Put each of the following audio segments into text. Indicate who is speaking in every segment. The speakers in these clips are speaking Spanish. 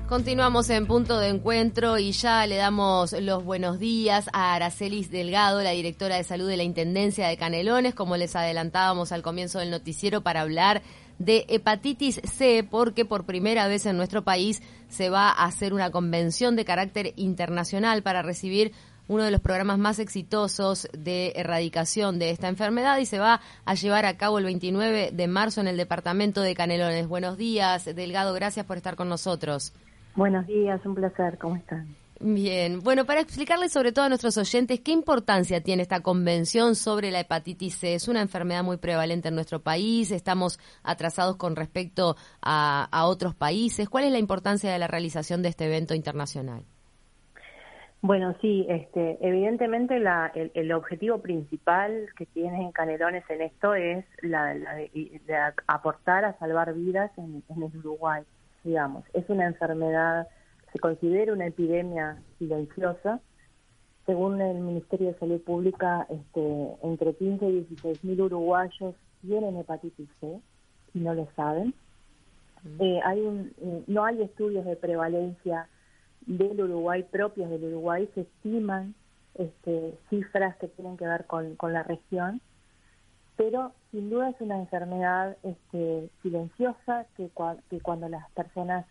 Speaker 1: Continuamos en Punto de Encuentro y ya le damos los buenos días a Aracelis Delgado, la directora de salud de la Intendencia de Canelones, como les adelantábamos al comienzo del noticiero, para hablar de hepatitis C, porque por primera vez en nuestro país se va a hacer una convención de carácter internacional para recibir uno de los programas más exitosos de erradicación de esta enfermedad, y se va a llevar a cabo el 29 de marzo en el departamento de Canelones. Buenos días, Delgado, gracias por estar con nosotros.
Speaker 2: Buenos días, un placer, ¿cómo están?
Speaker 1: Bien, bueno, para explicarles sobre todo a nuestros oyentes qué importancia tiene esta convención sobre la hepatitis C. Es una enfermedad muy prevalente en nuestro país, estamos atrasados con respecto a otros países. ¿Cuál es la importancia de la realización de este evento internacional?
Speaker 2: Bueno, sí, evidentemente el objetivo principal que tienen Canelones en esto es de aportar a salvar vidas en el Uruguay. Digamos, es una enfermedad, se considera una epidemia silenciosa. Según el Ministerio de Salud Pública, entre 15 y 16 mil uruguayos tienen hepatitis C y no lo saben. No hay estudios de prevalencia del Uruguay, propios del Uruguay. Se estiman cifras que tienen que ver con la región, pero sin duda es una enfermedad silenciosa que cuando las personas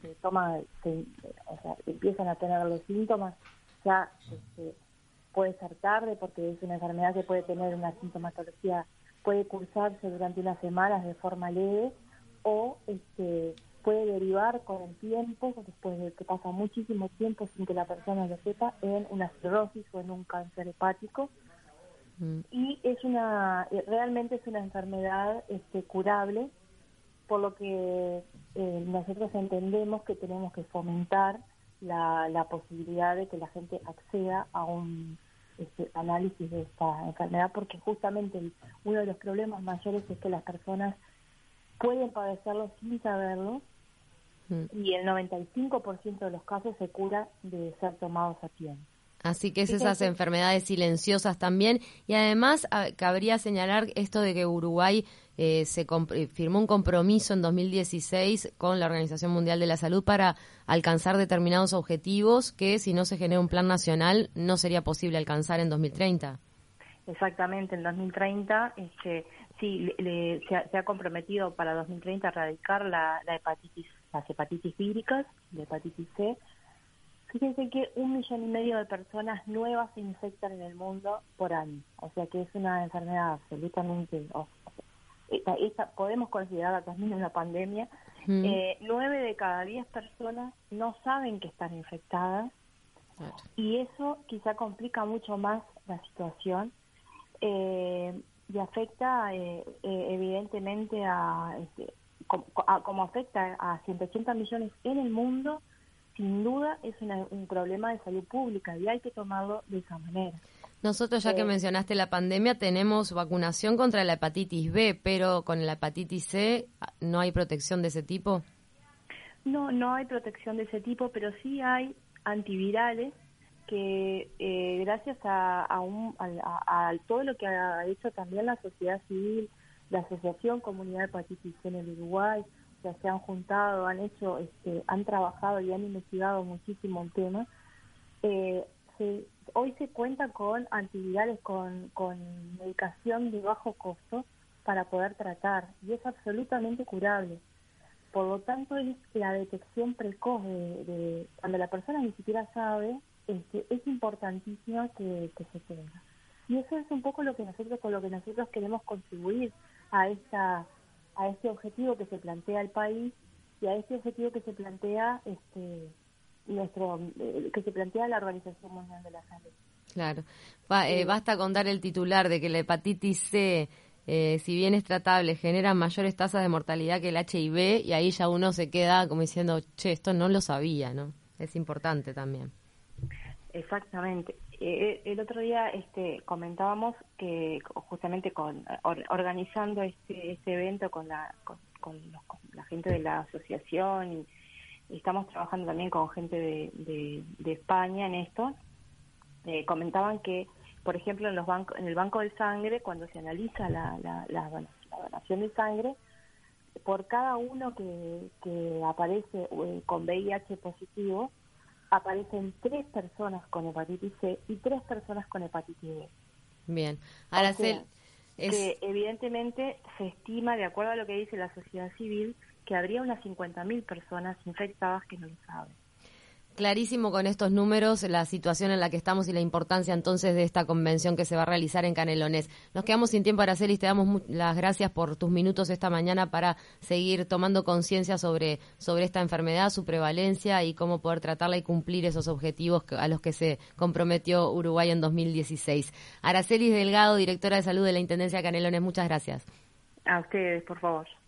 Speaker 2: empiezan a tener los síntomas, ya puede ser tarde, porque es una enfermedad que puede tener una sintomatología, puede cursarse durante unas semanas de forma leve, o puede derivar con el tiempo, después de que pasa muchísimo tiempo sin que la persona lo sepa, en una cirrosis o en un cáncer hepático. Y realmente es una enfermedad curable, por lo que nosotros entendemos que tenemos que fomentar la posibilidad de que la gente acceda a un análisis de esta enfermedad, porque justamente uno de los problemas mayores es que las personas pueden padecerlo sin saberlo, y el 95% de los casos se cura de ser tomados a tiempo.
Speaker 1: Así que es esas enfermedades silenciosas también. Y además cabría señalar esto de que Uruguay firmó un compromiso en 2016 con la Organización Mundial de la Salud para alcanzar determinados objetivos que, si no se genera un plan nacional, no sería posible alcanzar en 2030.
Speaker 2: Exactamente, en 2030 se ha comprometido para 2030 a erradicar las hepatitis víricas, la hepatitis C. Fíjense que 1,5 millones de personas nuevas se infectan en el mundo por año, o sea que es una enfermedad absolutamente, podemos considerarla también una pandemia. 9 de cada 10 personas no saben que están infectadas, y eso quizá complica mucho más la situación, y afecta evidentemente como afecta a 180 millones en el mundo. Sin duda es un problema de salud pública y hay que tomarlo de esa manera.
Speaker 1: Nosotros, ya que mencionaste la pandemia, tenemos vacunación contra la hepatitis B, pero con la hepatitis C, ¿no hay protección de ese tipo?
Speaker 2: No hay protección de ese tipo, pero sí hay antivirales que gracias a todo lo que ha hecho también la sociedad civil, la Asociación Comunidad Hepatitis C en el Uruguay, se han juntado, han trabajado y han investigado muchísimo el tema. Hoy se cuenta con antivirales, con medicación de bajo costo para poder tratar, y es absolutamente curable. Por lo tanto, es la detección precoz de cuando la persona ni siquiera sabe, es importantísima que se tenga. Y eso es un poco con lo que nosotros queremos contribuir a este objetivo que se plantea el país, y a este objetivo que se plantea que se plantea la Organización Mundial de la Salud.
Speaker 1: Claro. Basta con dar el titular de que la hepatitis C, si bien es tratable, genera mayores tasas de mortalidad que el HIV, y ahí ya uno se queda como diciendo, esto no lo sabía, ¿no? Es importante también.
Speaker 2: Exactamente. El otro día comentábamos que justamente organizando este evento con la gente de la asociación, y estamos trabajando también con gente de España en esto. Comentaban que, por ejemplo, en el banco de sangre, cuando se analiza la donación de sangre, por cada uno que aparece con VIH positivo, aparecen 3 personas con hepatitis C y 3 personas con hepatitis B.
Speaker 1: Bien. Araceli,
Speaker 2: que evidentemente se estima, de acuerdo a lo que dice la sociedad civil, que habría unas 50.000 personas infectadas que no lo saben.
Speaker 1: Clarísimo con estos números la situación en la que estamos y la importancia entonces de esta convención que se va a realizar en Canelones. Nos quedamos sin tiempo, Araceli, te damos las gracias por tus minutos esta mañana para seguir tomando conciencia sobre esta enfermedad, su prevalencia y cómo poder tratarla y cumplir esos objetivos a los que se comprometió Uruguay en 2016. Araceli Delgado, directora de Salud de la Intendencia de Canelones, muchas gracias.
Speaker 2: A ustedes, por favor.